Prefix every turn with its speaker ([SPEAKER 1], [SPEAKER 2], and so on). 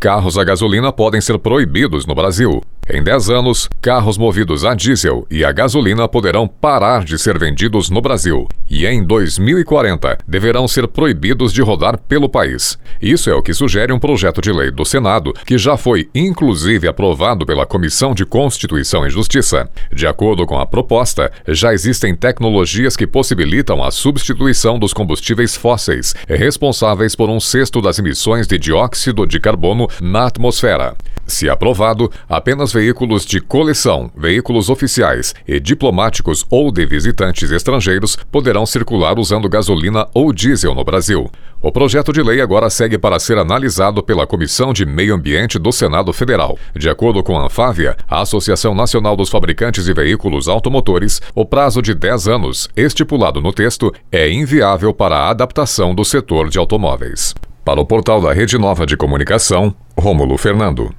[SPEAKER 1] carros a gasolina podem ser proibidos no Brasil. Em 10 anos, carros movidos a diesel e a gasolina poderão parar de ser vendidos no Brasil. E em 2040, deverão ser proibidos de rodar pelo país. Isso é o que sugere um projeto de lei do Senado, que já foi inclusive aprovado pela Comissão de Constituição e Justiça. De acordo com a proposta, já existem tecnologias que possibilitam a substituição dos combustíveis fósseis, responsáveis por 1/6 das emissões de dióxido de carbono na atmosfera. Se aprovado, apenas veículos de coleção, veículos oficiais e diplomáticos ou de visitantes estrangeiros poderão circular usando gasolina ou diesel no Brasil. O projeto de lei agora segue para ser analisado pela Comissão de Meio Ambiente do Senado Federal. De acordo com a Anfávia, a Associação Nacional dos Fabricantes de Veículos Automotores, o prazo de 10 anos, estipulado no texto, é inviável para a adaptação do setor de automóveis. Para o portal da Rede Nova de Comunicação, Rômulo Fernando.